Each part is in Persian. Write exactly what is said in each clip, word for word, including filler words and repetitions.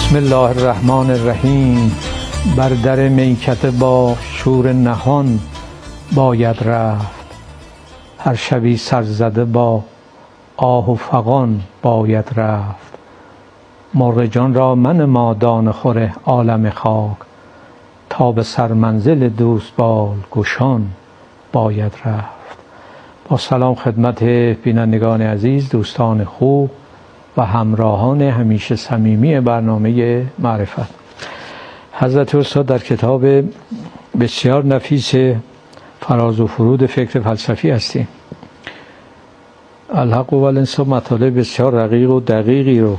بسم الله الرحمن الرحیم. بر در میکده با شور نهان باید رفت، هر شبی سرزده با آه و فغان باید رفت. مرغ جان را منما دانه خور عالم خاک، تا به سرمنزل دوست بال گشان باید رفت. با سلام خدمت بینندگان عزیز، دوستان خوب و همراهان همیشه صمیمی برنامه معرفت. حضرت استاد در کتاب بسیار نفیس فراز و فرود فکر فلسفی هستیم. الحق و الانصاف مطالب بسیار رقیق و دقیقی رو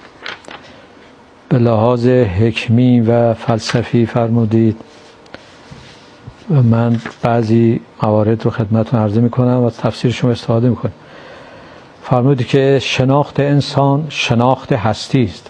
به لحاظ حکمی و فلسفی فرمودید و من بعضی موارد رو خدمتتون عرضه میکنم و تفسیرشون استفاده میکنم. فرمودید که شناخت انسان شناخت هستی است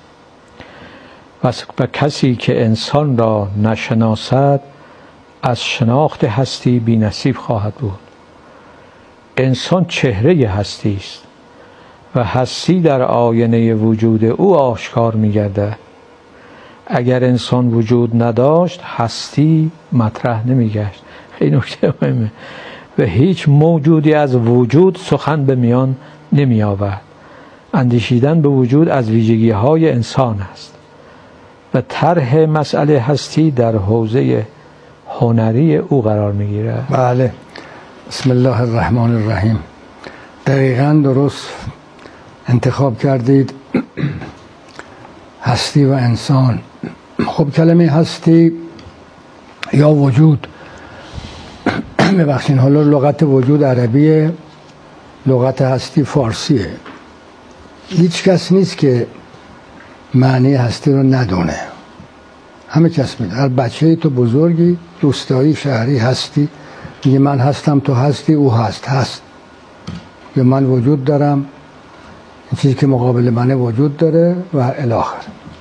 و کسی که انسان را نشناسد از شناخت هستی بی نصیب خواهد بود. انسان چهره هستی است و هستی در آینه وجود او آشکار می گردد. اگر انسان وجود نداشت هستی مطرح نمی گشت. خیلی نکته مهمه. و هیچ موجودی از وجود سخن به میان نمی آورد. اندیشیدن به وجود از ویژگی های انسان است و طرح مسئله هستی در حوزه هنری او قرار می گیرد. بله. بسم الله الرحمن الرحیم. دقیقاً درست انتخاب کردید. هستی و انسان. خب کلمه هستی یا وجود ببخشین، حالا لغت وجود عربیه، لغت هستی فارسیه. هیچ کس نیست که معنی هستی رو ندونه. همه کس میدونه. هر بچه تو بزرگی، روستایی، شهری، هستی میگه من هستم، تو هستی، او هست هست یا من وجود دارم، این چیزی که مقابل منه وجود داره و الی آخر.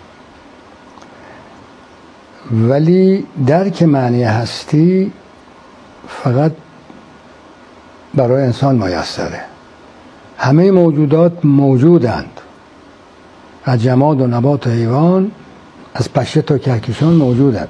ولی درک معنی هستی فقط برای انسان میسره. همه موجودات موجودند، از جماد و نبات و حیوان، از پشه تا کهکشان موجودند،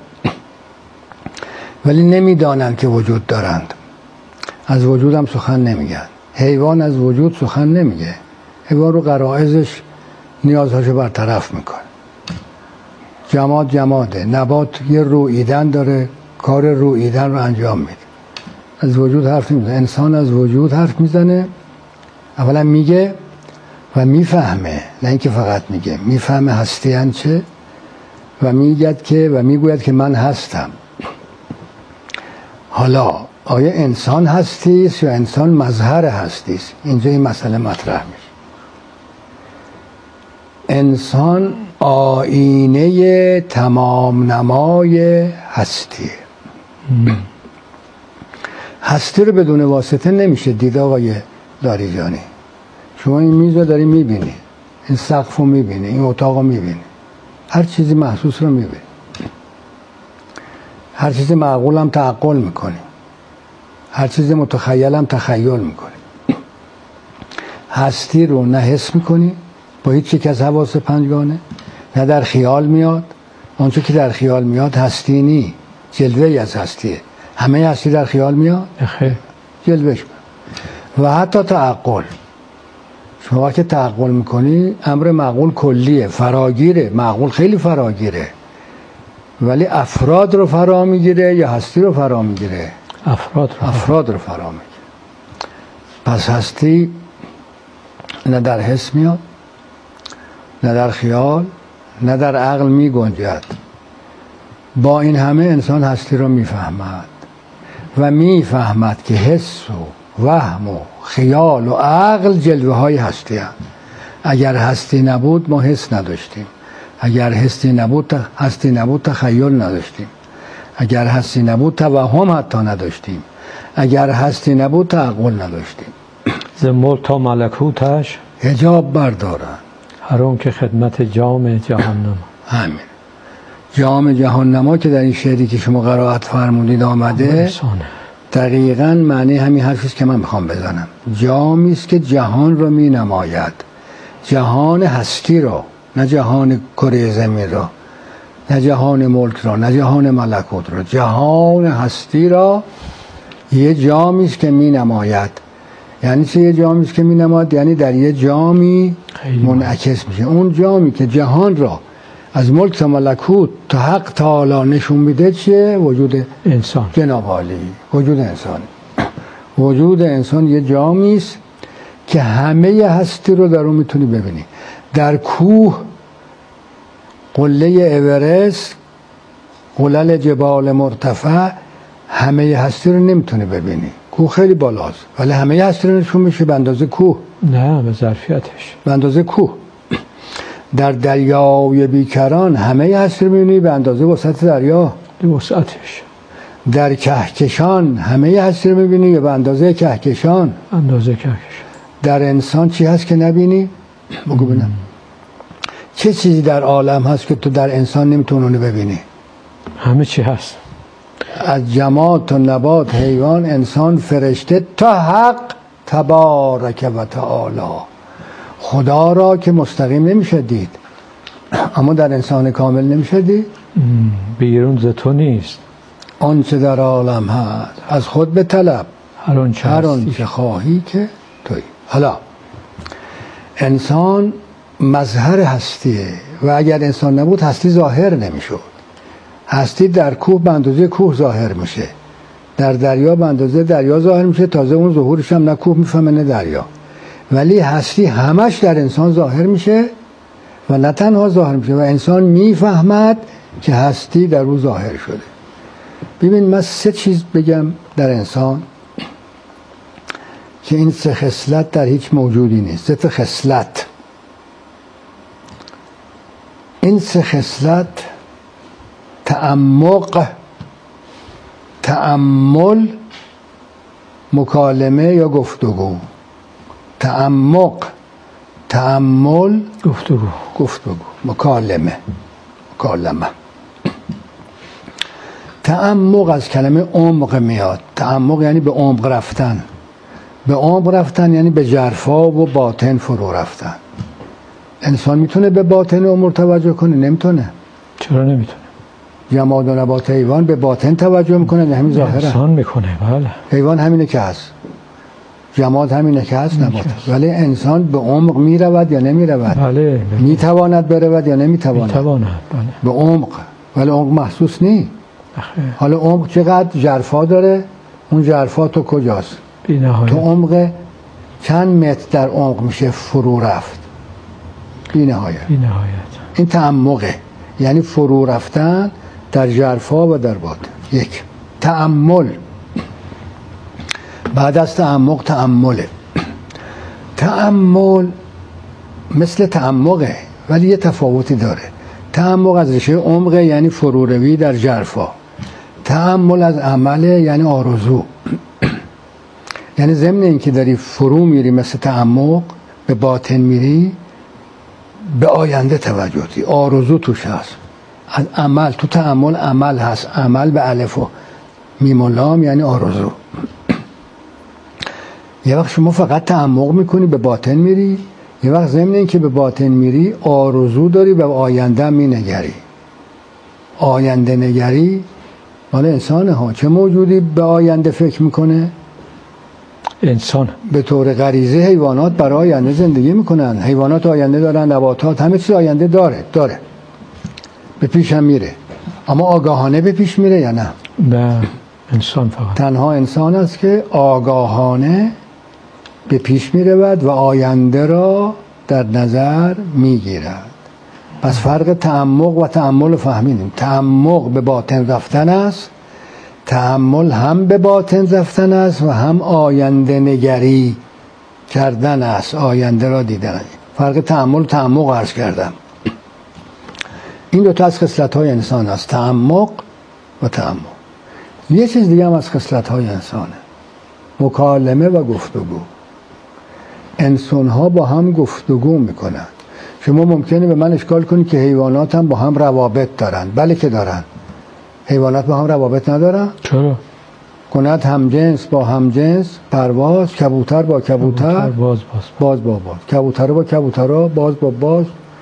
ولی نمیدانند که وجود دارند. از وجود هم سخن نمیگن. حیوان از وجود سخن نمیگه. حیوان رو غرایزش نیازهاشو برطرف میکنه. جماد جماده. نبات یه روییدن داره، کار روییدن رو انجام میده. از وجود حرف نمیزنه. انسان از وجود حرف میزنه. اولا میگه و میفهمه، نه اینکه فقط میگه، میفهمه هستی یعنی چه و میگه که و میگوید که من هستم. حالا آیا انسان هستی است یا انسان مظهر هستی است؟ اینجا این مسئله مطرح میشه. انسان آینه تمام نمای هستی. هستی رو بدون واسطه نمیشه دید. آقای لاریجانی، شما این میز رو داری میبینی، این سقف رو میبینی، این اتاق رو میبینی، هر چیزی محسوس رو میبینی، هر چیزی معقول هم تعقل میکنی، هر چیزی متخیل هم تخیل میکنی. هستی رو نه حس میکنی با هیچ یک از حواس پنجگانه، نه در خیال میاد. آنچه که در خیال میاد هستی نی، جلوه از هستیه. همه هستی در خیال میاد، جلوهش. و حتی تعقل، شما وقتی تعقل میکنی امر معقول کلیه، فراگیره. معقول خیلی فراگیره، ولی افراد رو فرا میگیره یا هستی رو فرا میگیره؟ افراد رو افراد رو فرا میگیره. پس هستی نه در حس میاد، نه در خیال، نه در عقل میگنجد. با این همه انسان هستی رو میفهمد و میفهمد که حس و وهم و خیال و عقل جلوه های هستی هم. اگر هستی نبود ما حس نداشتیم. اگر هستی نبود هستی نبود تخیل نداشتیم. اگر هستی نبود توهم حتی نداشتیم. اگر هستی نبود تعقل نداشتیم. ز ملک تا ملکوتش حجاب بردارن، هر اون که خدمت جام جهنم. همین جام جهنم که در این شعری که شما قرائت فرمودید آمده، دقیقاً معنی همین حرفی است که من میخوام بزنم. جامی است که جهان رو می نماید، جهان هستی رو. نه جهان کره زمین را، نه جهان ملک را، نه جهان ملکوت را. جهان هستی را یه جامی است که می نماید. یعنی چه یه جامی است که می نماید؟ یعنی در یه جامی منعکس میشه. اون جامی که جهان را از ملک تا ملکوت تا حق تعالی نشون میده چیه؟ وجود انسان. جناب عالی، وجود انسان. وجود انسان یه جامی است که همه هستی رو در اون میتونی ببینی. در کوه، قله اورست، قلل جبال مرتفع، همه هستی رو نمیتونی ببینی. کوه خیلی بالاست ولی همه هستی رو نشون میشه به اندازه کوه. نه، به ظرفیتش، به اندازه کوه. در دریای بیکران همه هستی رو میبینی به اندازه وسعت دریا، به وسعتش. در کهکشان همه هستی رو میبینی به اندازه کهکشان، اندازه کهکشان. در انسان چی هست که نبینی؟ بگو ببینم. چه چیزی در عالم هست که تو در انسان نمیتونی اونو ببینی؟ همه چی هست، از جماد تا نبات، حیوان، انسان، فرشته تا حق تبارک و تعالی. خدا را که مستقیم نمیشه دید، اما در انسان کامل نمیشه دید. بیرون ز تو نیست آنچه در عالم هست از خود به طلب، هر آنچه هر آنچه خواهی که توی. حالا انسان مظهر هستیه و اگر انسان نبود هستی ظاهر نمیشد. هستی در کوه به اندازه کوه ظاهر میشه، در دریا به اندازه دریا ظاهر میشه. تازه اون ظهورش هم نه کوه میفهمه نه دریا، ولی هستی همش در انسان ظاهر میشه و نه تنها ظاهر میشه و انسان میفهمد که هستی در او ظاهر شده. ببین من سه چیز بگم در انسان که این سه خصلت در هیچ موجودی نیست. سه خصلت، این سه خصلت تعمق، تأمل، مکالمه یا گفتگو. تعمق، تأمل، گفتگو، گفتگو، مکالمه، مکالمه. تعمق از کلمه عمق میاد. تعمق یعنی به عمق رفتن. به عمق رفتن یعنی به ژرفا و باطن فرو رفتن. انسان میتونه به باطن امور توجه کنه؟ نمیتونه. چرا نمیتونه؟ جماد و نبات، حیوان به باطن توجه میکنه، نه همین ظاهره. انسان میکنه. بله. حیوان همینه که هست، جماد همینه که هست، نبات. ولی انسان به عمق میرود یا نمیرود؟ بله. میتواند برود یا نمیتواند؟ میتواند. بله. به عمق، ولی عمق محسوس نیست. حالا عمق چقدر ژرفا داره؟ اون ژرفا تو کجاست؟ بی نهایت. تو عمق چند متر در عمق میشه فرو رفت؟ بی نهایت. بی نهایت. این تعمقه، یعنی فرو رفتن در ژرفا و در باطن. یک. تأمل، بعد از تعمق تأمله. تأمل مثل تعمقه ولی یه تفاوتی داره. تأمل از ریشه عمقه یعنی فرو روی در ژرفا. تأمل از عمله یعنی آرزو. یعنی ضمن اینکه داری فرو میری مثل تعمق، به باطن میری، به آینده توجه داری، آرزو توش هست. از عمل، تو تأمل عمل هست، عمل به الف و میم و لام یعنی آرزو. یه وقت شما فقط تعمق میکنی به باطن میری، یه وقت ضمن اینکه به باطن میری آرزو داری و به آینده مینگری. آینده نگری مال انسانه ها. چه موجودی به آینده فکر میکنه؟ انسان. به طور غریزه حیوانات برای آینده زندگی میکنن. حیوانات آینده دارن، نباتات، همه چیز آینده داره داره به پیش هم میره. اما آگاهانه به پیش میره یا نه؟ نه، انسان فقط. تنها انسان است که آگاهانه به پیش میرود و آینده را در نظر میگیرد. پس فرق تعمق و تأمل فهمیدیم. تعمق به باطن رفتن است، تأمل هم به باطن رفتن است و هم آینده نگری کردن است، آینده را دیدن. فرق تأمل و تعمق عرض کردم. این دو تا از خصلت‌های انسان است، تعمق و تأمل. یه چیز دیگه هم از خصلت‌های انسانه، مکالمه و گفتگو. انسان‌ها با هم گفتگو میکنن. شما ممکنه به من اشکال کنید که حیوانات هم با هم روابط دارن. بله که دارن. حیوانات با هم روابط ندارن؟ چرا؟ کند همجنس با همجنس پرواز، کبوتر با کبوتر، باز باز باز با باز، کبوتر با کبوتر، باز با باز،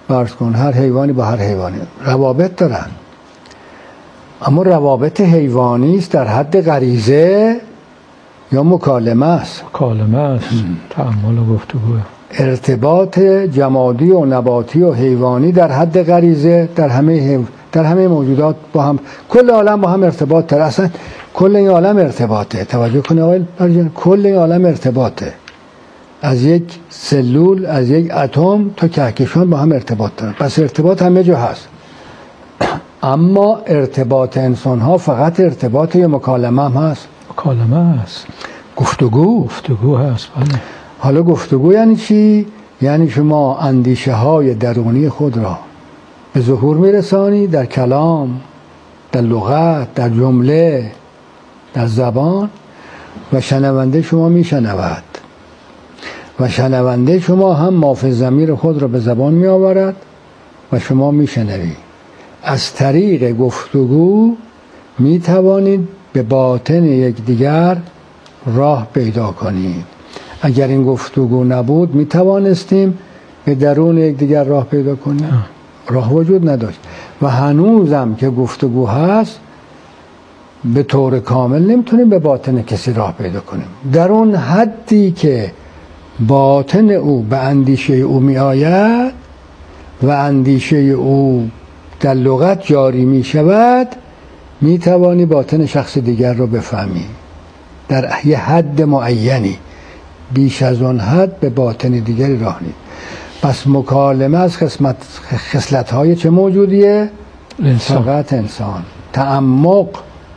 فرض کن هر حیوانی با هر حیوانی روابط دارن، اما روابط حیوانی است در حد غریزه یا مکالمه است؟ مکالمه است، تأمل و گفتگوه. ارتباط جمادی و نباتی و حیوانی در حد غریزه در همه در همه موجودات با هم، کل عالم با هم ارتباط داره. اصلا کل این عالم ارتباطه. توجه کنید آقای برجان، کل این عالم ارتباطه، از یک سلول، از یک اتم تا کهکشان با هم ارتباط داره. پس ارتباط همه جا هست. اما ارتباط انسان ها فقط ارتباط یا مکالمه هم هست؟ مکالمه هست، گفتگو گفتگو هست. بله. حالا گفتگو یعنی چی؟ یعنی شما اندیشه های درونی خود را به ظهور میرسانی در کلام، در لغت، در جمله، در زبان، و شنونده شما میشنود و شنونده شما هم مافی ضمیر خود را به زبان می آورد و شما میشنوی. از طریق گفتگو می توانید به باطن یکدیگر راه پیدا کنید. اگر این گفتگو نبود می توانستیم به درون یکدیگر راه پیدا کنیم؟ راه وجود نداشت. و هنوزم که گفتگو هست به طور کامل نمیتونیم به باطن کسی راه پیدا کنیم. در اون حدی که باطن او به اندیشه او می آید و اندیشه او در لغت جاری می شود، می توانی باطن شخص دیگر رو بفهمی در یه حد معینی. بیش از اون حد به باطن دیگری راه نیست. پس مکالمه از خصلت خصلت‌های چه موجودیه؟ انسان. فقط انسان. تعمق،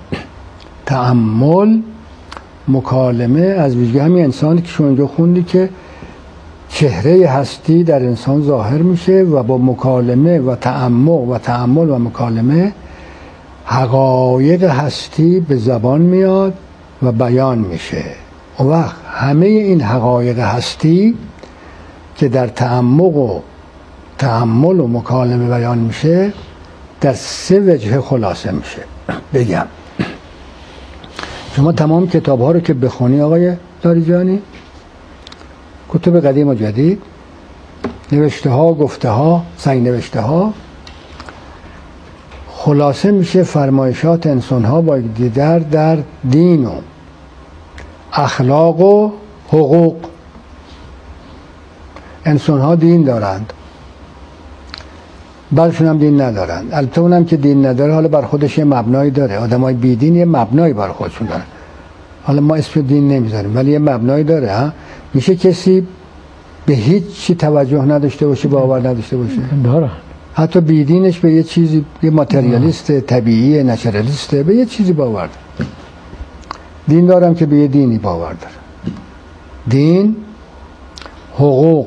تأمل، مکالمه از ویژگی همین انسانی که شما اینجا خوندی که چهره هستی در انسان ظاهر میشه و با مکالمه و تعمق و تأمل و مکالمه حقایق هستی به زبان میاد و بیان میشه. و وقت همه این حقایق هستی که در تعمق و تأمل و مکالمه بیان میشه در سه وجه خلاصه میشه. بگم شما تمام کتاب ها رو که بخونی آقای لاریجانی، کتب قدیم و جدید، نوشته ها، گفته ها، سنگ نوشته ها، خلاصه میشه فرمایشات انسان ها با یکدیگر در دین و اخلاق و حقوق. انسان ها دین دارند، بعضشون هم دین ندارند. البته اونم که دین نداره حالا بر خودش یه مبنایی داره. آدمای بی دین یه مبنایی بر خودشون دارن. حالا ما اسم دین نمیذاریم ولی یه مبنایی داره. ها میشه کسی به هیچ چی توجه نداشته باشه، باور نداشته باشه؟ داره. حتی بی دینش به یه چیزی، یه ماتریالیست طبیعی نچرالیست، به یه چیزی باور داره. دین دارم که به یه دینی باور داره. دین، حقوق،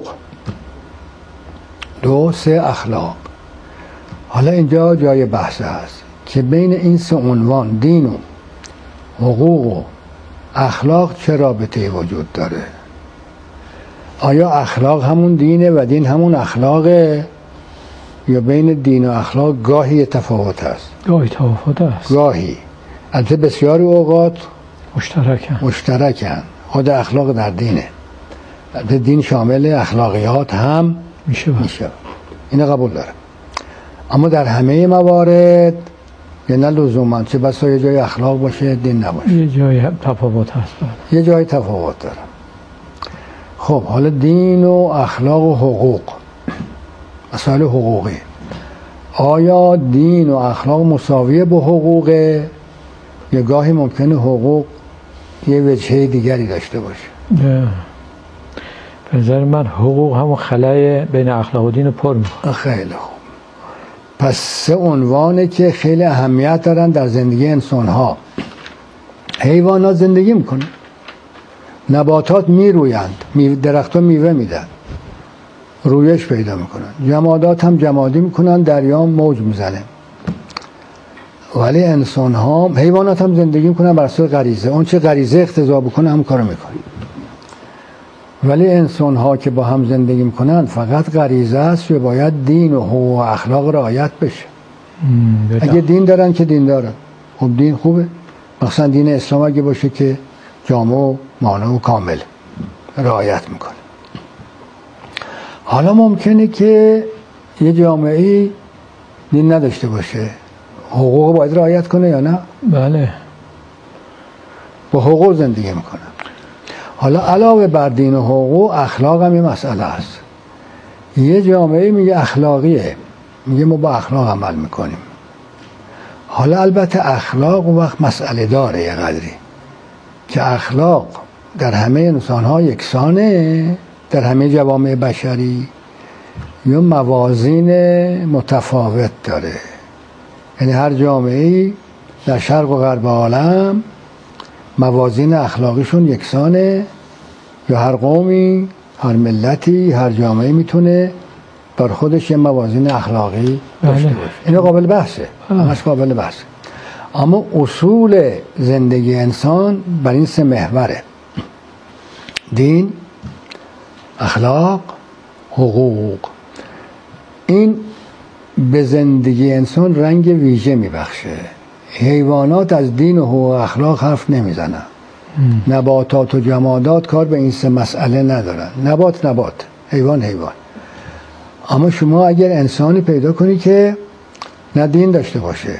دو، سه اخلاق. حالا اینجا جای بحث هست که بین این سه عنوان دین و حقوق و اخلاق چه رابطه‌ای وجود داره؟ آیا اخلاق همون دینه و دین همون اخلاقه، یا بین دین و اخلاق گاهی تفاوت هست؟ گاهی تفاوت هست، گاهی. البته بسیاری اوقات مشترکن مشترکن. خود اخلاق در دینه، البته دین شامل اخلاقیات هم میشه میشه، اینو قبول داره. اما در همه موارد یه نه لزوما، چه بسا یه جای اخلاق باشه دین نباشه، یه جای تفاوت هست. یه جای تفاوت داره. خب حالا دین و اخلاق و حقوق، مسائل حقوقی، آیا دین و اخلاق مساویه با حقوقه یا گاهی ممکنه حقوق یه وجهه دیگری داشته باشه؟ نه، به نظر من حقوق همون خلای بین اخلاق و دین رو پر میکنه. خیلی خوب. پس سه عنوانه که خیلی اهمیت دارن در زندگی انسان ها. حیوانات زندگی میکنن، نباتات میرویند، درخت ها میوه میدن، رویش پیدا میکنن. جمادات هم جمادی میکنن، دریا موج میزنه. ولی انسان ها، حیوانات هم زندگی میکنن بر اساس غریزه، اون چه غریزه اقتضا بکنه هم کارو میکنه. ولی انسان ها که با هم زندگی میکنن فقط غریزه است و باید دین و حقوق و اخلاق رعایت بشه. اگه دین دارن که دین دارن، خب دین خوبه، مثلا دین اسلام اگه باشه که جامع و مانع و کامل رعایت میکنه. حالا ممکنه که یه جامعه دین نداشته باشه حقوق باید رعایت کنه یا نه؟ بله. با حقوق زندگی میکنه. حالا علاوه بر دین و حقوق، اخلاق هم یه مسئله است. یه جامعه میگه اخلاقیه، میگه ما با اخلاق عمل میکنیم. حالا البته اخلاق و وقت مسئله داره یه قدری که اخلاق در همه انسان‌ها یکسانه، در همه جوامع بشری، یا موازین متفاوت داره. یعنی هر جامعه‌ای در شرق و غرب عالم موازین اخلاقیشون یکسانه، یا هر قومی، هر ملتی، هر جامعه میتونه بر خودش یه موازین اخلاقی داشته باشه. اینا قابل بحثه، همش قابل بحثه. اما اصول زندگی انسان بر این سه محوره: دین، اخلاق، حقوق. این به زندگی انسان رنگ ویژه میبخشه. حیوانات از دین و حقوق و اخلاق حرف نمیزنن. نباتات و جمادات کار به این سه مسئله ندارن. نبات نبات، حیوان حیوان. اما شما اگر انسانی پیدا کنی که نه دین داشته باشه،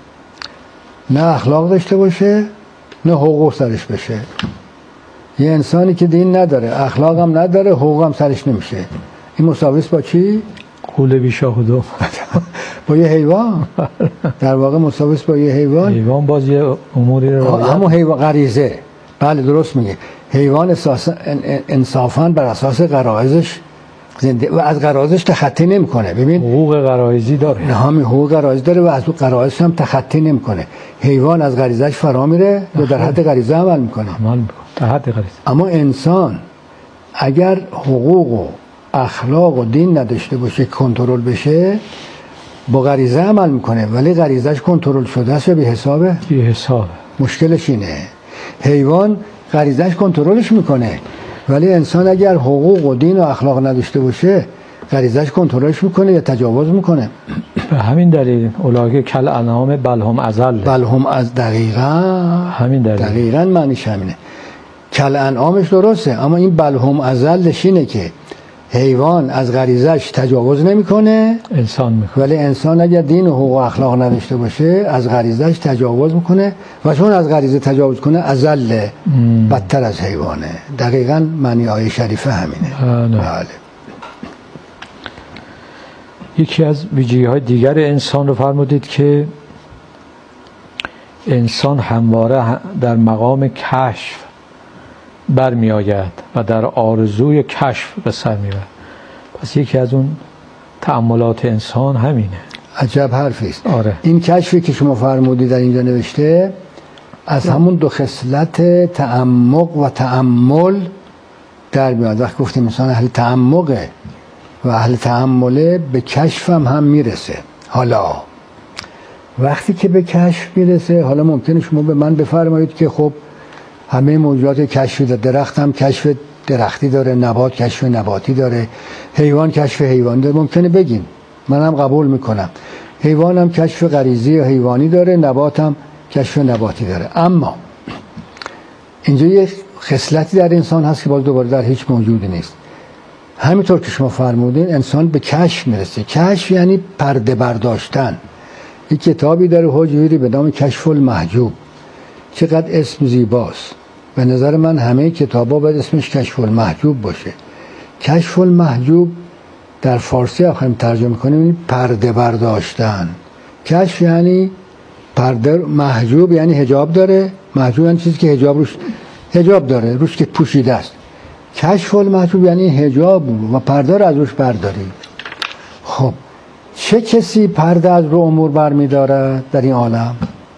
نه اخلاق داشته باشه، نه حقوق سرش بشه، یه انسانی که دین نداره، اخلاق هم نداره، حقوق هم سرش نمیشه، این مساویس با چی؟ قوله بیشاه و دو. با یه حیوان. در واقع مساویس با یه حیوان. حیوان باز یه اموری رو رعایت. همون حیوان غریزه. بله درست میگه. حیوان انصافاً بر اساس غرایزش زنده و از غرایزش تخطی نمیکنه. ببین حقوق غرایزی داره. نه همین حقوق غرایزی داره و از غرایزش هم تخطی نمیکنه. حیوان از غریزش فرا میره و در حد غریزه عمل میکنه. عمل میکنه. در حد غریزه. اما انسان اگر حقوق و اخلاق و دین نداشته باشه، کنترل بشه، با غریزه عمل میکنه ولی غریزش کنترل شده است و بی حسابه. بی حسابه. مشکلش اینه. حیوان غریزش کنترلش میکنه ولی انسان اگر حقوق و دین و اخلاق نداشته باشه غریزش کنترلش میکنه یا تجاوز میکنه. به همین دلیل اولئک کالانعام بل هم اضل. بل هم از دقیقاً همین دلیل. دقیقاً معنیش همینه. کالانعامش درسته اما این بل هم اضلش اینه که حیوان از غریزش تجاوز نمیکنه، انسان میکنه. ولی انسان اگر دین و حقوق و اخلاق نداشته باشه از غریزش تجاوز میکنه و چون از غریزه تجاوز کنه اضل، بدتر از حیوانه. دقیقاً معنی آیه شریفه همینه. بله. یکی از ویژگی‌های دیگر انسان رو فرمودید که انسان همواره در مقام کشف برمی آید و در آرزوی کشف به سر میبرد. پس یکی از اون تأملات انسان همینه. عجب حرفی است. آره. این کشفی که شما فرمودید در اینجا نوشته از همون دو خصلت تعمق و تأمل در میاد. وقتی گفتیم انسان اهل تعمقه و اهل تأمله به کشف هم, هم میرسه. حالا وقتی که به کشف میرسه، حالا ممکنه شما به من بفرمایید که خب همه موجودات کشفی داره، درخت هم کشف درختی داره، نبات کشف نباتی داره، حیوان کشف حیوانی داره. ممکنه بگین، من هم قبول میکنم، حیوان هم کشف غریزی و حیوانی داره، نبات هم کشف نباتی داره. اما اینجا یک خصلتی در انسان هست که باز دوباره در هیچ موجودی نیست. همینطور که شما فرمودین انسان به کشف میرسه. کشف یعنی پرده برداشتن. یک کتابی داره حجوری به نام کشف المحجوب. چقدر اسم زیباست. به نظر من همه کتابا باید اسمش کشف المحجوب باشه. کشف المحجوب در فارسی آخریم ترجمه کنیم پرده برداشتن. کشف یعنی پرده، محجوب یعنی حجاب داره، محجوب یعنی چیزی که حجاب روش حجاب داره، روش که پوشیده است. کشف المحجوب یعنی حجاب و پرده رو از روش برداری. خب چه کسی پرده از رو امور برمی داره در این عالم؟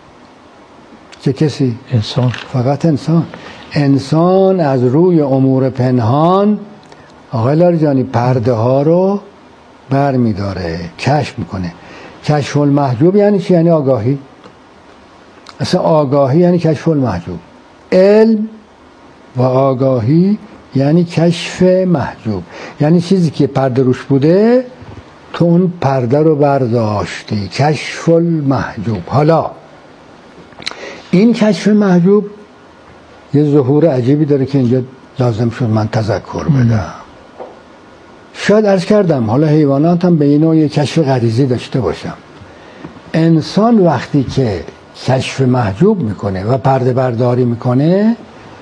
چه کسی؟ انسان. فقط انسان. انسان از روی امور پنهان آقای لاریجانی پرده ها رو بر می داره، کشف میکنه. کشف المحجوب یعنی چی؟ یعنی آگاهی. اصلا آگاهی یعنی کشف المحجوب. علم و آگاهی یعنی کشف محجوب، یعنی چیزی که پرده روش بوده تو اون پرده رو برداشتی. کشف المحجوب. حالا این کشف محجوب یه ظهور عجیبی داره که اینجا لازم شد من تذکر بدم. شاید عرض کردم حالا حیوانات هم به این نوع کشف غریزی داشته باشم. انسان وقتی که کشف محجوب میکنه و پرده برداری میکنه،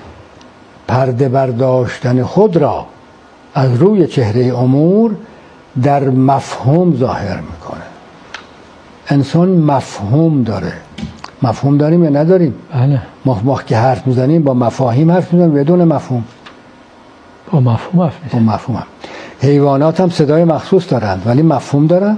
پرده برداشتن خود را از روی چهره امور در مفهوم ظاهر میکنه. انسان مفهوم داره. مفهوم داریم یا نداریم؟ بله. ما ما که حرف میزنیم با مفاهیم حرف میزنیم بدون مفهوم؟ با مفهوم حرف میزنیم. با مفهوم هم. حیوانات هم صدای مخصوص دارن ولی مفهوم دارن؟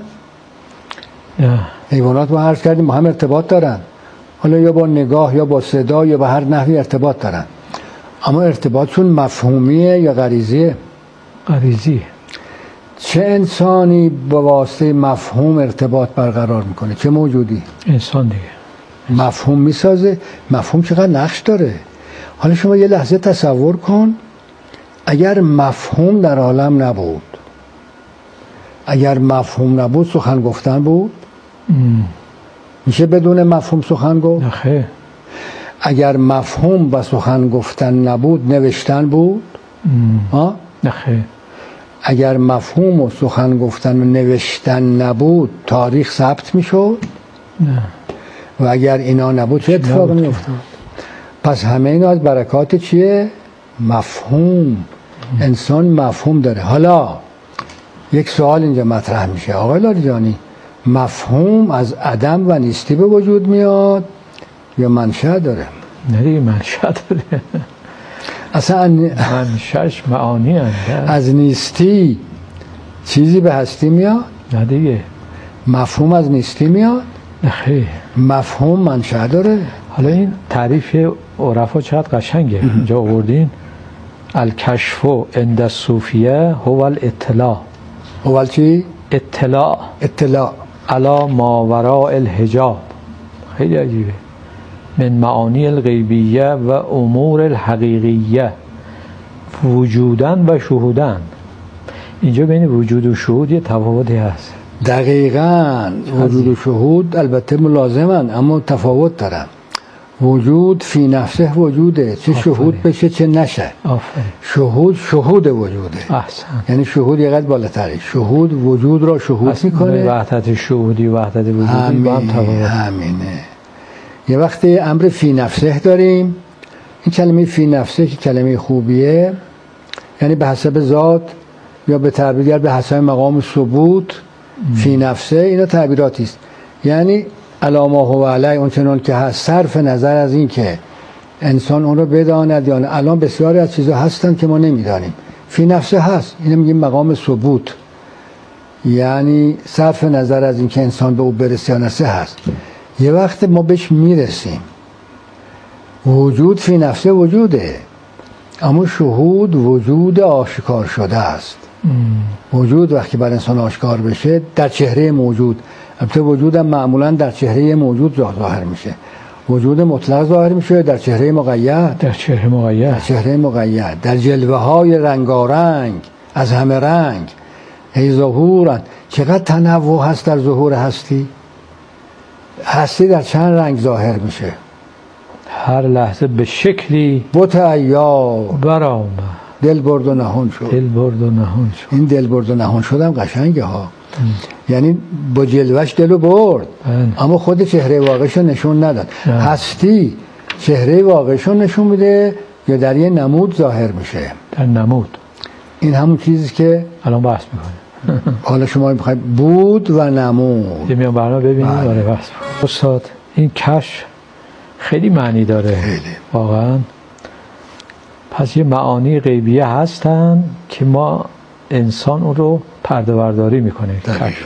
نه. حیوانات با حرف کردیم با هم ارتباط دارن، حالا یا با نگاه یا با صدا یا با هر نحوی ارتباط دارن، اما ارتباطشون مفهومیه یا غریزیه؟ غریزی. چه انسانی با واسطه مفهوم ارتباط برقرار میکنه؟ چه موجودی؟ انسان دیگه. انسان. مفهوم میسازه. مفهوم چقدر نقش داره. حالا شما یه لحظه تصور کن اگر مفهوم در عالم نبود، اگر مفهوم نبود سخن گفتن بود؟ ام. میشه بدون مفهوم سخن گفت؟ نخیر. اگر مفهوم و سخن گفتن نبود نوشتن بود؟ ها؟ نخیر. اگر مفهوم و سخن گفتن و نوشتن نبود تاریخ ثبت میشد؟ نه. و اگر اینا نبود چه اتفاقی میافتاد؟ پس همه اینا از برکات چیه؟ مفهوم. انسان مفهوم داره. حالا یک سوال اینجا مطرح میشه، آقای لاریجانی، مفهوم از عدم و نیستی به وجود میاد یا منشأ داره؟ نه دیگه منشأ داره. اصلا منشأش معانی هست. از نیستی چیزی به هستی میاد؟ نه دیگه. مفهوم از نیستی میاد؟ نه خیر. مفهوم منشأ داره. حالا این تعریف عرفا چقدر قشنگه. اینجا آوردین الکشف عند الصوفیه هو الاطلاع. هو چی؟ اطلاع. اطلاع علی ما وراء الحجاب. خیلی عجیبه. من معانی الغیبیه و امور الحقیقیه، وجودن و شهودن. اینجا بین وجود و شهود یه تفاوتی هست. دقیقاً. وجود و شهود البته ملازمن اما تفاوت دارن. وجود فی نفسه وجوده، چه آفره. شهود بشه چه نشه. آفره. شهود شهود وجوده. احسن. یعنی شهود یه قدر بالاتره. شهود وجود را شهود میکنه. وحدت شهودی و وحدت وجودی همین. با هم تفاوت. همینه. یه وقتی امر فی نفسه داریم، این کلمه فی نفسه که کلمه خوبیه، یعنی به حسب ذات یا به تعبیر دیگر به حسب مقام ثبوت. فی نفسه اینا تعبیراتی است، یعنی علامه هو علی، اون چنان که هست، صرف نظر از این که انسان اون رو بداند یا نه. الان بسیاری از چیزها هستن که ما نمیدانیم، فی نفسه هست، اینو میگیم مقام ثبوت، یعنی صرف نظر از این که انسان به او برسه یا نرسه هست. یه وقت ما بهش میرسیم. وجود فی نفسه وجوده، اما شهود وجود آشکار شده است. ام. وجود وقتی بر انسان آشکار بشه در چهره موجود، البته وجود هم معمولا در چهره موجود ظاهر میشه. وجود مطلق ظاهر میشه در چهره مقید، در چهره مقید، در چهره مقید، در جلوه های رنگارنگ از همه رنگ. هی ظهورن. چقدر تنوع هست در ظهور هستی. هستی در چند رنگ ظاهر میشه، هر لحظه به شکلی بوت ایار برآمد، دل برد و نهان شد. دل برد و نهان شد. این دل برد و نهان شدم قشنگه ها. ام. یعنی با جلوش دلو برد. ام. اما خود چهره واقعشو نشون نداد. ام. هستی چهره واقعشو نشون میده یا در یه نمود ظاهر میشه؟ در نمود. این همون چیزی که الان بحث میکنه. حالا شما میخواید بود و نمود. یه میان برنامه ببینید. آره بحث میکنه. استاد این کشف خیلی معنی داره. خیلی. واقعا. پس یه معانی غیبیه هستن که ما انسان اون رو پرده برداری میکنه. دقیقا.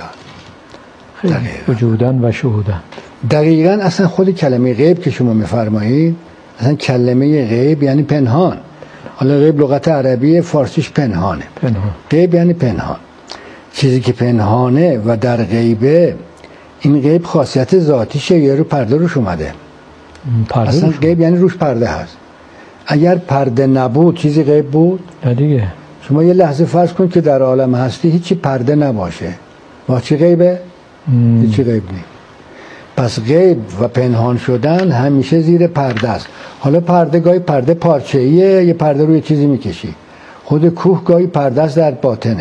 وجودن و شهودن. دقیقا. اصلا خود کلمه غیب که شما میفرمایید، اصلا کلمه غیب یعنی پنهان. حالا غیب لغت عربی، فارسیش پنهانه. پنهان. غیب یعنی پنهان، چیزی که پنهانه و در غیبه. این غیب خاصیت ذاتیشه یا رو پرده روش اومده؟ پرده اصلا روش غیب یعنی روش پرده هست. اگر پرده نبود چیزی غیب بود؟ نه دیگه. شما یه لحظه فرض کن که در عالم هستی هیچی پرده نباشه، با چی غیبه؟ ام. هیچی غیب نیست. پس غیب و پنهان شدن همیشه زیر پرده است. حالا پرده گاهی پرده پارچه‌ایه، یه پرده روی چیزی میکشی. خود کوه گاهی پرده است در باطنش،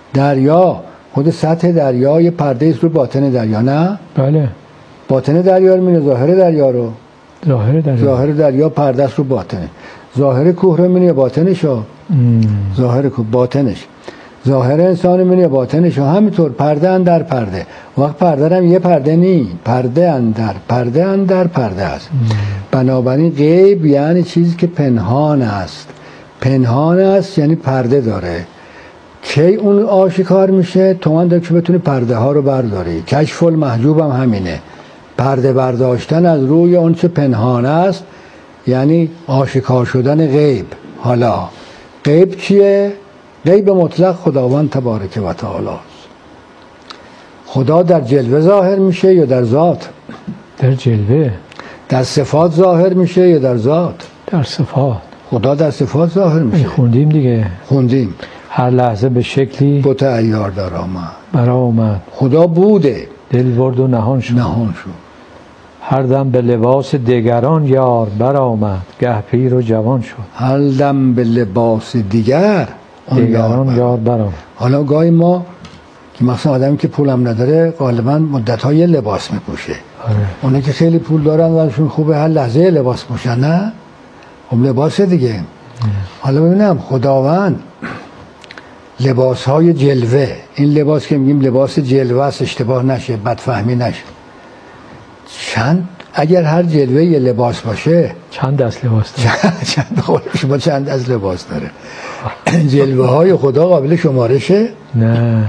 دریا، خود سطح دریا یه پرده است رو باطن دریا، نه؟ بله. باطن دریا رو می‌بینی، ظاهر دریا رو. ظاهر دریا. ظاهر دریا پرده است رو باطنه. ظاهر کوه رو می‌بینی باطنشو. ظاهر کوه باطنش. ظاهر انسان می‌بینی باطنشو. همینطور پرده اندر پرده. وقت پرده هم یه پرده نی، پرده اندر پرده اندر پرده است. بنابراین غیب یعنی چیزی که پنهان است. پنهان است یعنی پرده داره. کی اون آشکار میشه؟ تو من داری که بتونی پرده ها رو برداری. کشف المحجوب هم همینه، پرده برداشتن از روی اون چه پنهان است، یعنی آشکار شدن غیب. حالا غیب چیه؟ غیب مطلق خداوند تبارک و تعالی است. خدا در جلوه ظاهر میشه یا در ذات؟ در جلوه. در صفات ظاهر میشه یا در ذات؟ در صفات. خدا در صفات ظاهر میشه. خوندیم دیگه. خوندیم. هر لحظه به شکلی بت عیار در آمد. برا آمد. خدا بوده. دل برد و نهان شد. نهان شد. هر دم به لباس دیگران یار برا آمد. گه پیر و جوان شد. هر دم به لباس دیگر دیگران یار برا آمد. حالا گاهی ما که مثلا آدمی که پولم نداره غالبا مدت‌های لباس میپوشه. آره. اونایی که خیلی پول دارن واسهشون خوبه هر لحظه لباس پوشن، نه؟ خب لباس دیگه. اه. حالا ببینم خداوند لباس های جلوه، این لباس که میگیم لباس جلوه است، اشتباه نشه، بدفهمی نشه. چند اگر هر جلوه یه لباس باشه چند دست لباس داره؟ چند خود شما چند دست لباس داره؟ جلوه های خدا قابل شمارشه؟ نه.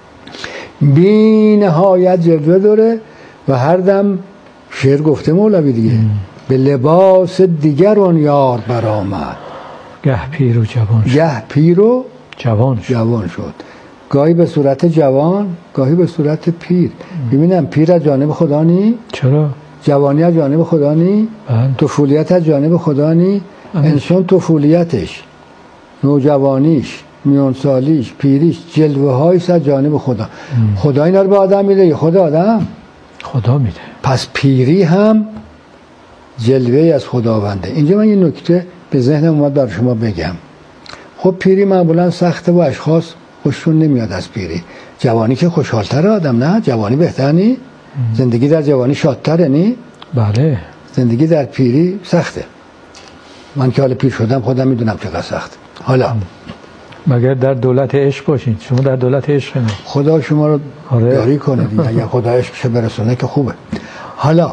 بی نهایت جلوه داره و هر دم شعر گفته مولوی دیگه ام. به لباس دیگر اون یار برآمد. گه پیر و جوان شد. گه پیر و جوان شد. جوان شد. گاهی به صورت جوان، گاهی به صورت پیر. ببینم پیر از جانب خدا نی؟ چرا؟ جوانی از جانب خدا نی؟ طفولیت از جانب خدا نی؟ انسان طفولیتش، نوجوانیش، میانسالیش، پیریش جلوه هایش از جانب خدا. ام. خدا اینا رو به آدم میده یا خدا آدم؟ خدا میده. پس پیری هم جلوه از خداونده. اینجا من یه نکته به ذهنم اومد برای شما بگم. خب پیری معمولا سخته و اشخاص خوششون نمیاد از پیری. جوانی که خوشحالتره آدم، نه؟ جوانی بهتر نی؟ زندگی در جوانی شادتره نی؟ بله. زندگی در پیری سخته. من که حالا پیر شدم خودم میدونم چقدر سخته. حالا مگر در دولت عشق باشین. شما در دولت عشق نه. خدا شما رو آره. یاری کنه دیگه. اگه خدا عشقش برسونه که خوبه. حالا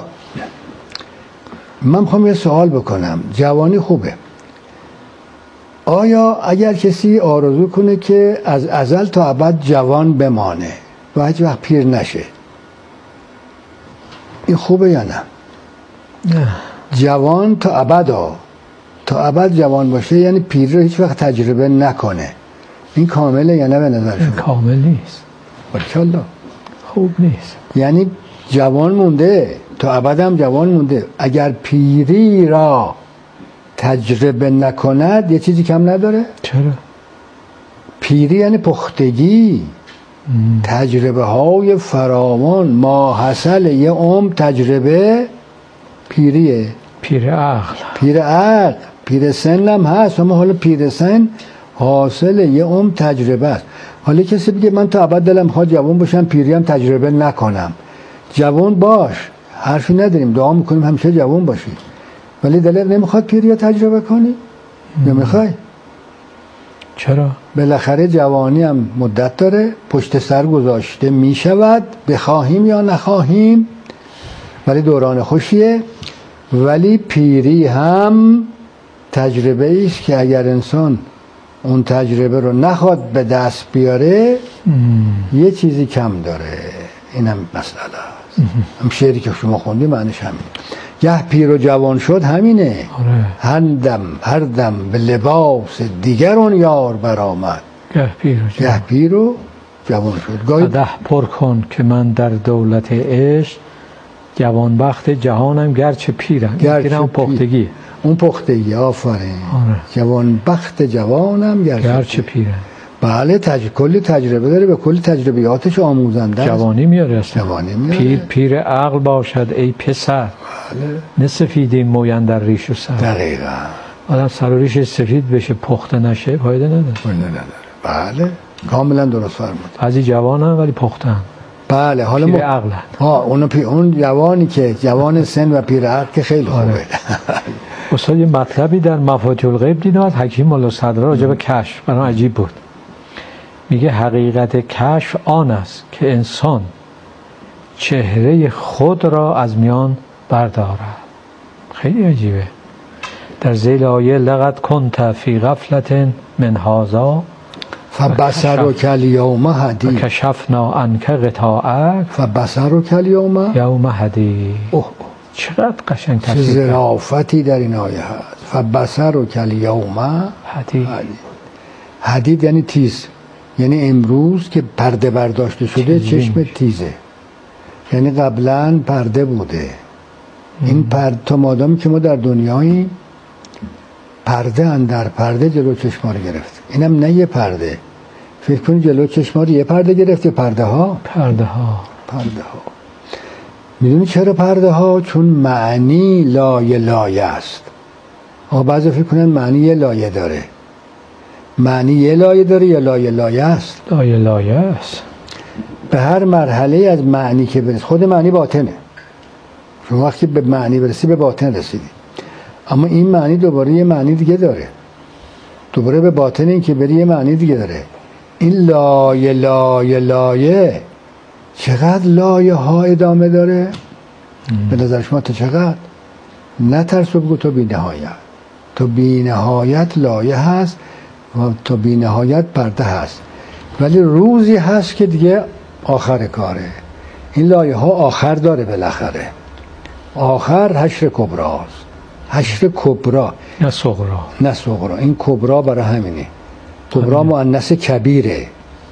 من میخوام یه سوال بکنم. جوانی خوبه. آیا اگر کسی آرزو کنه که از ازل تا ابد جوان بمانه و هیچ وقت پیر نشه، این خوبه یا نه؟ نه. جوان تا ابد ها. تا ابد جوان باشه یعنی پیر رو هیچ وقت تجربه نکنه. این کامله یا نه به نظر شما؟ کامل نیست. بارکالله. خوب نیست. یعنی جوان مونده، تا ابد هم جوان مونده. اگر پیری را تجربه نکند یه چیزی کم نداره؟ چرا؟ پیری یعنی پختگی. ام. تجربه های فراوان، ماحصل یه عمر تجربه پیریه. پیر عقل. پیر عقل. پیر سن هم هست، اما حالا پیر سن حاصل یه عمر تجربه است. حالا کسی بگه من تا ابد دلم خواد جوان باشم، پیری هم تجربه نکنم. جوان باش، حرفی نداریم، دعا میکنیم همیشه جوان باشی، ولی دلت نمیخواد پیری تجربه کنی؟ نمیخوای؟ چرا؟ بالاخره جوانی هم مدت داره، پشت سر گذاشته میشود، بخواهیم یا نخواهیم، ولی دوران خوشیه. ولی پیری هم تجربه است که اگر انسان اون تجربه رو نخواد به دست بیاره ام. یه چیزی کم داره. اینم مسئله است. هم شعری که شما خوندی معنیش همینه. گه پیر و جوان شد همینه. آره. هر دم هر دم به لباس دیگر اون یار برآمد. گه پیر و جوان. گه پیر و جوان شد. گاهی قدح پر کن که من در دولت عشق، جوان بخت جهانم گرچه پیرم. گرچه اون پختگی. اون پختگی آفرین. آره. جوان بخت جوانم گرچه, گرچه پیرم. بله تج... کلی تجربه داره، به کلی تجربیاتش آموزنده. جوانی میاره اصلا. جوانی میاره. پیر پیر عقل باشد ای پسر. بله. نسفیده موین در ریش و سر. دقیقا. آدم سر و ریش سفید بشه پخته نشه فایده نداره. فایده نداره. بله. کاملا درست فرمود. بعضی جوانن ولی پختن. بله حالا پیر عقلن. ها اون پی... اون جوانی که جوان سن و پیر عقل که خیلی خوبه. آره. استاد یه مطلبی در مفاتیح الغیب دیدم از حکیم مولا صدرا راجع به کشف، برام عجیب بود. میگه حقیقت کشف آن است که انسان چهره خود را از میان بردارد. خیلی عجیبه. در ذیل آیه لقد کنت فی غفلت من هذا فبصرک الیوم حدید کشفنا عنک غطاءک فبصرک الیوم یوم حدید. اوه چقدر قشنگ چه تصویر ظرافتی در این آیه هست. فبصرک الیوم حدید. حدید یعنی تیز، یعنی امروز که پرده برداشته شده چشم تیزه، یعنی قبلا پرده بوده. این پرده تا مادامی که ما در دنیایی پرده اندر پرده جلو چشما رو گرفت. اینم نه یه پرده، فکر کنی جلو چشما رو یه پرده گرفت یا پرده ها؟ پرده ها پرده ها. میدونی چرا پرده ها؟ چون معنی لایه لایه است. آقا بعضی فکر کنن معنی یه لایه داره. معنی یه لایه داره یا لایه لایه است؟ لایه لایه است. به هر مرحله از معنی که برسی، خود معنی باطنه، شما وقتی به معنی برسی به باطن رسیدی، اما این معنی دوباره یه معنی دیگه داره، دوباره به باطن این که بری یه معنی دیگه داره. این لایه لایه لایه چقدر لایه ها ادامه داره؟ ام. به نظر شما تا چقدر؟ نترس و بگو تا بی نهایت. تا بی نهایت لایه هست و تا بی نهایت پرده هست، ولی روزی هست که دیگه آخر کاره. این لایه ها آخر داره بالاخره. آخر حشر کبراست. حشر کبرا نه صغرا. نه صغرا. این کبرا برای همینه. کبرا مؤنث کبیره،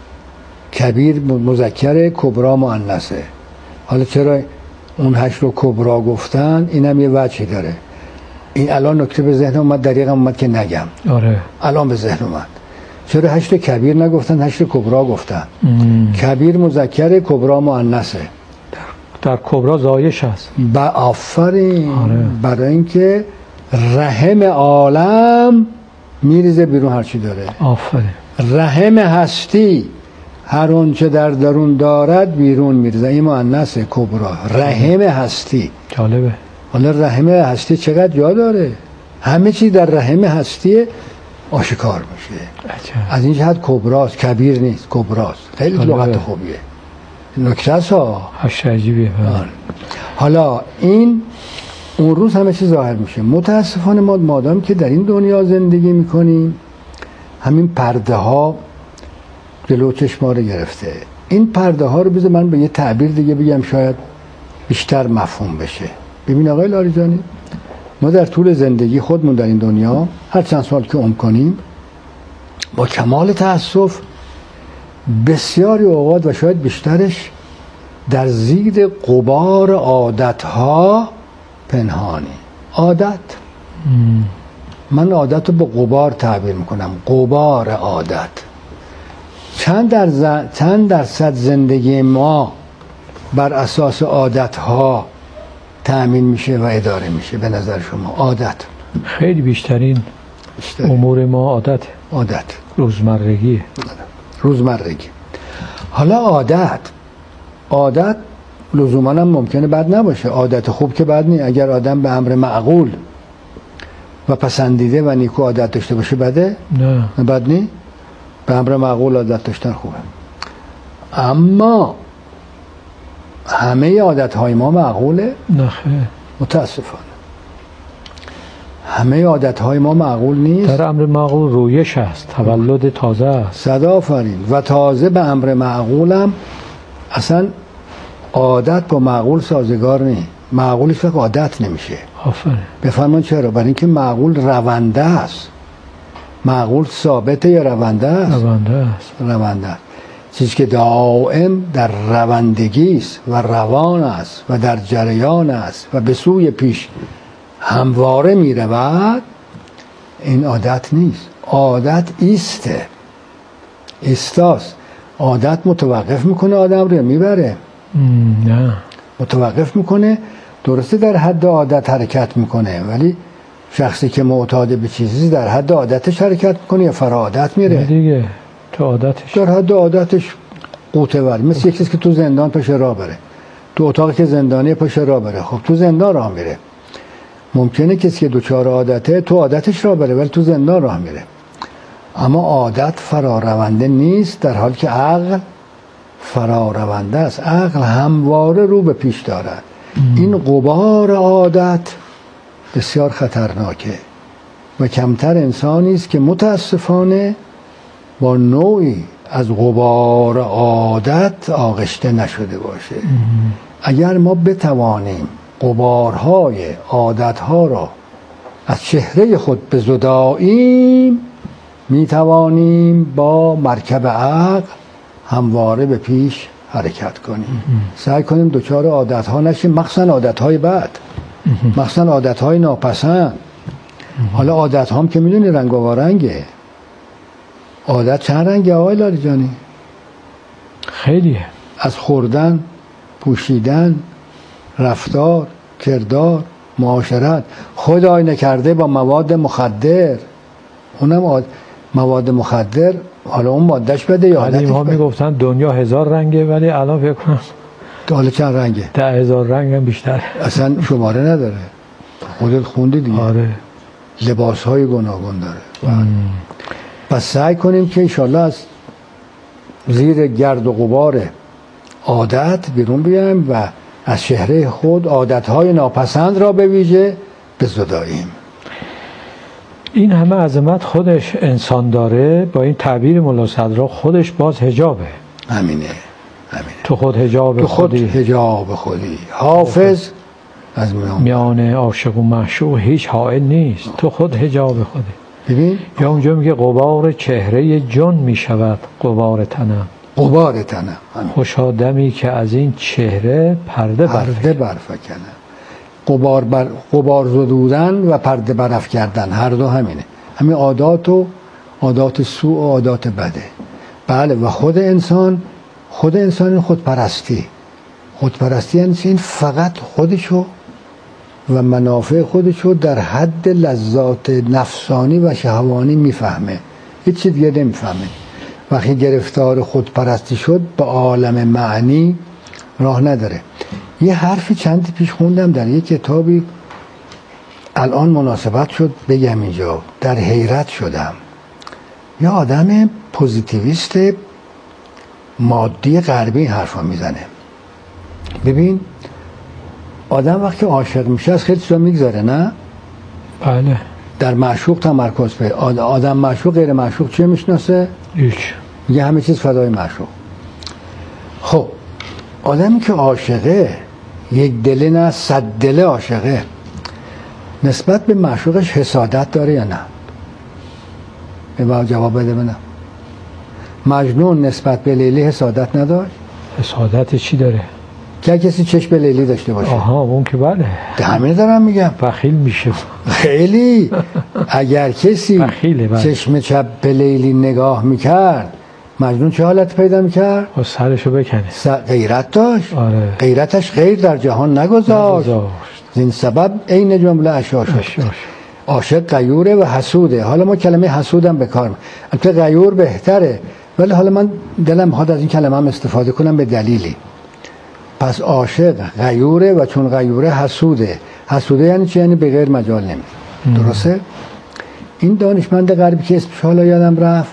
کبیر مذکره، کبرا مؤنثه. حالا چرا اون حشر و کبرا گفتن؟ اینم یه وجهی داره. این الان نکته به ذهن اومد، دقیقاً اومد که نگم. آره. الان به ذهن اومد. چرا حشر کبیر نگفتن، حشر کبرا گفتن؟ ام. کبیر مذکره، کبرا مؤنثه. در کبرا زایش هست. با آفرین. آره. برای اینکه رحم عالم میریزه بیرون هرچی داره. آفرین. رحم هستی هر اونچه در درون دارد بیرون میریزه. این مؤنثه کبرا. رحم هستی. جالبه. حالا رحم هستی چقدر جا داره؟ همه چیز در رحم هستی آشکار میشه. عجب. از این جهت کبراست، کبیر نیست، کبراست. خیلی لغت خوبیه. نکته است ها. حشر عجیبیه. حالا این اون روز همه چیز ظاهر میشه. متاسفانه ما مادام که در این دنیا زندگی میکنیم همین پرده ها جلو چشما رو گرفته. این پرده ها رو بذار من به یه تعبیر دیگه بگم شاید بیشتر مفهوم بشه. ببین آقای لاریجانی، ما در طول زندگی خودمون در این دنیا هر چند سال که عمر کنیم با کمال تأسف بسیاری اوقات و شاید بیشترش در زیر غبار عادتها پنهانی. عادت ام. من عادت رو به غبار تعبیر میکنم. غبار عادت. چند درصد چند درصد زندگی ما بر اساس عادتها تأمین میشه و اداره میشه به نظر شما؟ عادت خیلی بیشترین بیشتر. امور ما عادت عادت روزمرگیه. روزمرگی. حالا عادت عادت لزوما هم ممکنه بد نباشه. عادت خوب که بد نیست. اگر آدم به امر معقول و پسندیده و نیکو عادت داشته باشه بده؟ نه. بد نیست. به امر معقول عادت داشتن خوبه. اما همه عادت های ما معقوله؟ نه خیر. متاسفانه همه عادت های ما معقول نیست. در امر معقول رویش است، تولد تازه است. صدا آفرین. و تازه به امر معقولم اصلا عادت با معقول سازگار نیست. معقولش فقط عادت نمیشه. آفرین. بفرمان چرا؟ برای اینکه معقول رونده است. معقول ثابته یا رونده است؟ رونده است. رونده است. چیزی که دائم در روندگی است و روان است و در جریان است و به سوی پیش همواره می رود، این عادت نیست. عادت ایسته، ایستاست. عادت متوقف میکنه آدم رو میبره؟ نه. متوقف میکنه. درسته در حد عادت حرکت میکنه، ولی شخصی که معتاد به چیزی در حد عادتش حرکت میکنه یا فرا عادت میره؟ دیگه تو عادتش در حد عادتش قوطه ور، مثل یک کسی که تو زندان پشت راه بره، تو اتاقی که زندانی پشت راه بره، خب تو زندان راه میره. ممکنه کسی که دوچار عادته تو عادتش راه بره ولی تو زندان راه میره. اما عادت فرارونده نیست، در حالی که عقل فرارونده است. عقل همواره رو به پیش دارد. این غبار عادت بسیار خطرناکه و کمتر انسانی است که متاسفانه با نوعی از غبار عادت آغشته نشده باشه. اگر ما بتوانیم غبارهای عادتها را از چهره خود بزداییم، میتوانیم با مرکب عقل همواره به پیش حرکت کنیم. سعی کنیم دچار عادتها نشیم، مخصوصا عادتهای بد، مخصوصا عادتهای ناپسند. حالا عادت هم که میدونی رنگ و رنگه. عادت چند رنگه آقای لاریجانی؟ خیلیه. از خوردن، پوشیدن، رفتار، کردار، معاشرت. خود آینه کرده با مواد مخدر، اونم آد... مواد مخدر، حالا اون مادهش بده یا عادتش بده. ما میگفتن دنیا هزار رنگه ولی الان فکر کنم حالا چند رنگه؟ ده هزار رنگ هم بیشتر، اصلا شماره نداره. خودت خوندی دیگه. آره. لباس های گوناگون داره. پس سعی کنیم که انشالله از زیر گرد و غبار عادت بیرون بیایم و از چهره خود عادتهای ناپسند را به ویژه بزداییم. این همه عظمت خودش انسان داره، با این تعبیر مولا صدرا خودش باز حجابه. همینه همینه. تو خود حجاب تو خود خودی. حجاب خودی. حافظ از میان میان عاشق و معشوق هیچ حائل نیست، تو خود حجاب خودی. ببین یا اونجا میگه غبار چهره جان میشود غبار تنم. غبار تنم. خوشا دمی که از این چهره پرده پرده برفکنه. غبار بر غبار زدودن و پرده برف کردن هر دو همینه. همین عادات و عادات سوء و عادات بده. بله. و خود انسان خود انسان خودپرستی خودپرستی یعنی این فقط خودشو و منافع خودشو در حد لذات نفسانی و شهوانی میفهمه، هیچ چیز دیگه نمیفهمه. وقتی گرفتار خودپرستی شد به عالم معنی راه نداره. یه حرفی چندی پیش خوندم در یک کتابی، الان مناسبت شد بگم اینجا، در حیرت شدم. یه آدم پوزیتیویست مادی غربی این حرفا میزنه. ببین آدم وقتی عاشق میشه از خیلی چیزا میگذاره، نه؟ بله. در معشوق تمرکز به آدم معشوق غیر معشوق چه میشناسه؟ هیچ. میگه همه چیز فدای معشوق. خب آدمی که عاشقه، یک دله نه صد دله عاشقه، نسبت به معشوقش حسادت داره یا نه؟ به جواب بده. بنا مجنون نسبت به لیلی حسادت نداشت؟ حسادت چی داره؟ که کسی چشم به لیلی داشته باشه. آها اون که بله. همین دارم میگم. بخیل میشه. خیلی. اگر کسی بخیله بله. چشم چپ به لیلی نگاه میکرد، مجنون چه حالت پیدا میکرد؟ و سرشو بکنه. س... غیرت داشت. آره. غیرتش غیر در جهان نگذاشت. این سبب عین جمله اشعار شد. عاشق غیوره و حسوده. حالا ما کلمه حسودم به کار می‌بریم. البته غیور بهتره، ولی حالا من دلم می‌خواد از این کلمه هم استفاده کنم به دلیلی. پس عاشق غیوره و چون غیوره حسوده. حسوده یعنی چی؟ یعنی به غیر مجال نمیده. درسته؟ این دانشمند غربی که اسمش حالا یادم رفت،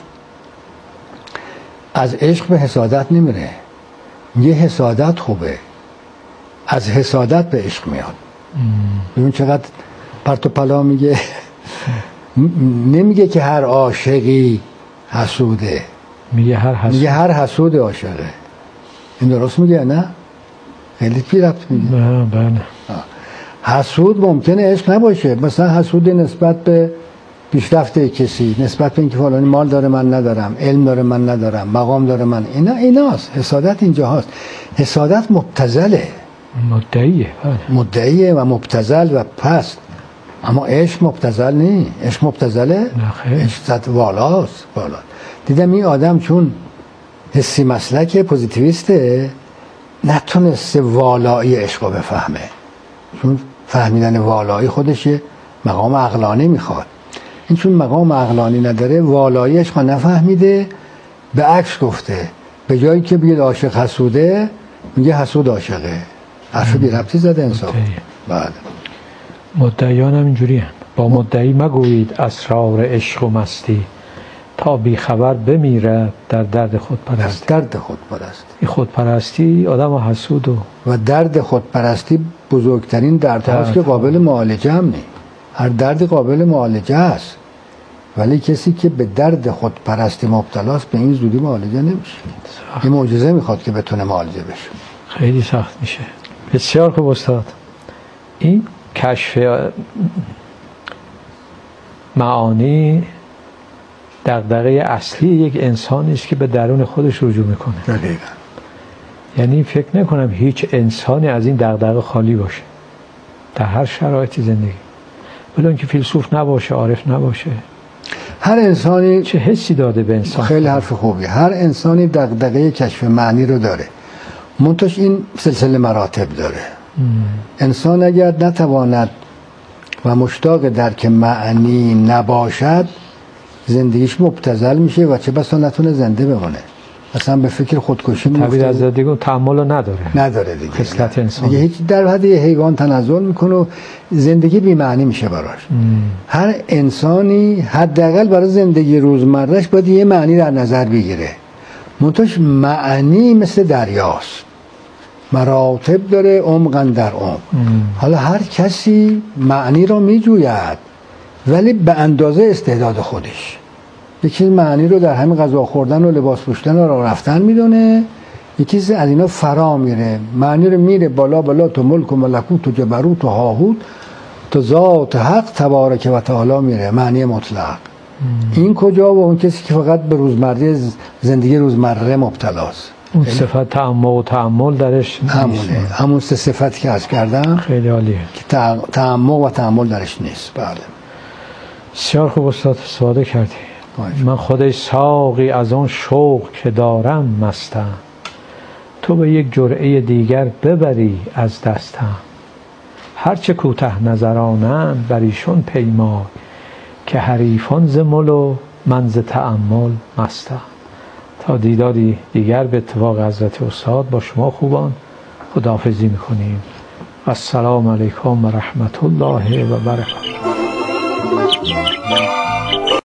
از عشق به حسادت نمیره. یه حسادت خوبه، از حسادت به عشق میاد. ببین چقدر پرت و پلا میگه. نمیگه که هر عاشقی حسوده، میگه هر حسود میگه هر حسود عاشقه. این درست میگه نه؟ خیلی پی رفت میگه. نه بله. حسود ممکنه عشق نباشه، مثلا حسود نسبت به پیشرفت کسی، نسبت به اینکه فلانی مال داره من ندارم، علم داره من ندارم، مقام داره من، اینا ایناست. حسادت اینجا هست. حسادت مبتذله، مدعیه. مدعیه و مبتذل و پست. اما عشق مبتذل نیست. عشق مبتذله؟ عشق والاست. والا دیدم این آدم چون حسی مسلک پوزیتیویسته نتونسته والایی عشق رو بفهمه، چون فهمیدن والایی خودشه مقام عقلانی میخواد. این چون مقام عقلانی نداره، والایی عشق رو نفهمیده، به عکس گفته، به جایی که بگید عاشق حسوده میگه حسود عاشقه. حرف بی ربطی زده انصاف. بله. مدعیان هم اینجوری هن. با مدعی مگویید اسرار عشق و مستی، تا بی خبر بمیره در درد خودپرستی. در درد خودپرستی. این خودپرستی آدم و حسود و و درد خودپرستی بزرگترین درد هاست که قابل معالجه هم نیست. هر دردی قابل معالجه است، ولی کسی که به درد خودپرستی مبتلاست به این زودی معالجه نمیشه. این معجزه میخواد که بتونه معالجه بشه. خیلی سخت میشه. بسیار خوب استاد. این کشف معانی دغدغه اصلی یک انسانی است که به درون خودش رجوع میکنه. دقیقاً. یعنی فکر نکنم هیچ انسانی از این دغدغه خالی باشه در هر شرایطی زندگی، ولی اینکه فیلسوف نباشه، عارف نباشه. هر انسانی چه حسی داده به انسان. خیلی حرف خوبی. هر انسانی دغدغه کشف معنی رو داره، منتش این سلسله مراتب داره. ام. انسان اگر نتواند و مشتاق درک معنی نباشد، زندگیش مبتذل میشه و چه بسا نتونه زنده بمونه. اصلا به فکر خودکشی میفته. تعبیر از دیگه تحمل نداره. نداره دیگه. خصلت انسان. دیگه هیچ در حد حیوان تنزل میکنه و زندگی بی معنی میشه براش. ام. هر انسانی حداقل برای زندگی روزمرهش باید یه معنی در نظر بگیره. منتش معنی مثل دریاست، مراتب داره، عمق در عمق. حالا هر کسی معنی رو میجوید، ولی به اندازه استعداد خودش. یکی معنی رو در همین غذا خوردن و لباس پوشیدن و راه رفتن میدونه، یکی از اینا فرا میره، معنی رو میره بالا بالا، تو ملک و ملکوت و جبروت و هاهوت، تو ذات حق تبارک و تعالی میره، معنی مطلق. این کجا؟ و اون کسی که فقط به روزمره زندگی روزمره مبتلاست. اون صفت تعمق و تعمل درش همونه، همون سه صفت که عرض کردم. خیلی عالیه که تعمق و تعمل درش نیست. بله. بسیار خوب استاد استفاده کردی. من خودش ساقی از آن شوق که دارم مستم، تو به یک جرعه دیگر ببری از دستم. هرچه کوته نظرانند بر ایشون پیمای، که حریفان ز مل و من ز تأمل مستم. تا دیداری دیگر به اتفاق حضرت استاد با شما خوبان خداحافظی میکنیم. السلام علیکم و رحمت الله و برکاته.